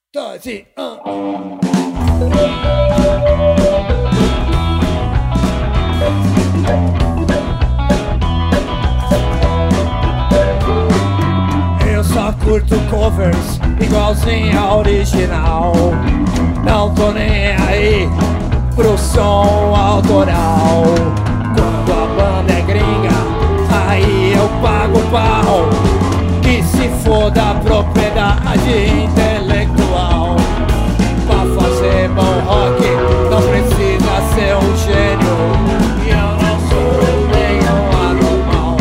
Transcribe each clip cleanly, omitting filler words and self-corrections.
Assim, Eu só curto covers igualzinho a original. Não tô nem aí pro som autoral. Quando a banda é gringa, aí eu pago pau. Que se for da propriedade intelectual. Pra fazer bom rock não precisa ser um gênio. E eu não sou nenhum anormal.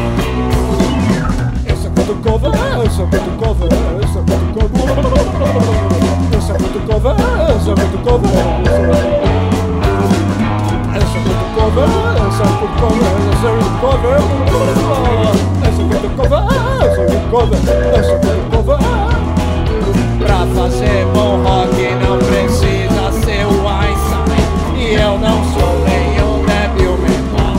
Eu só canto cover, eu só canto cover, eu só canto cover. Eu só canto cover, eu só canto cover. Eu só canto cover, eu só canto cover, eu só canto cover. Eu só canto cover, eu só canto cover, eu só canto cover. Pra fazer bom rock não precisa ser o Einstein. E eu não sou nenhum débil mental.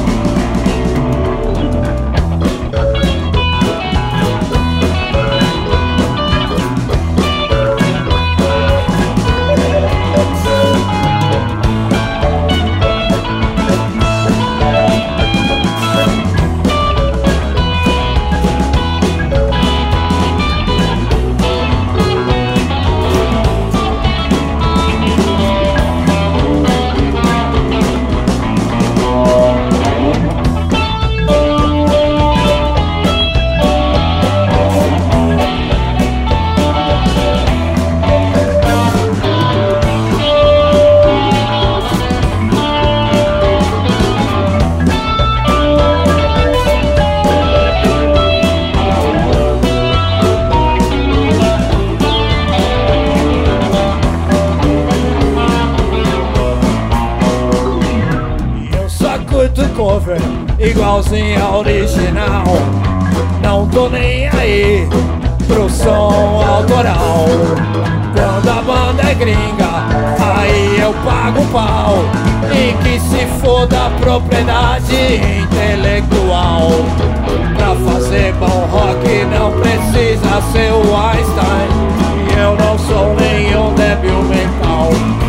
Cover igualzinho a original. Não tô nem aí pro som autoral. Quando a banda é gringa, aí eu pago pau. E que se for da propriedade intelectual. Pra fazer bom rock não precisa ser o Einstein. E eu não sou nenhum débil mental.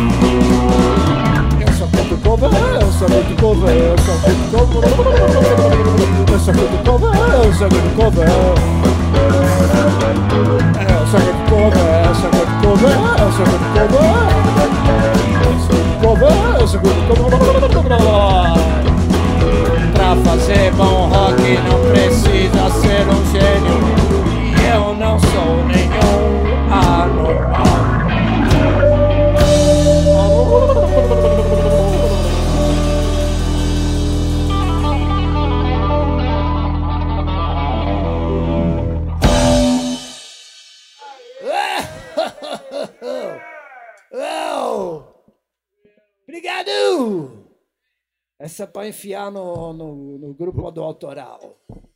Eu só canto cover, eu só canto cover, eu só canto cover. Eu só canto cover, eu só canto cover. Eu só canto cover, eu só canto cover, eu só canto cover. Eu só canto cover. Pra fazer bom rock não precisa ser um gênio. E eu não sou nenhum anormal. Obrigado! Essa é pra enfiar no grupo do autoral.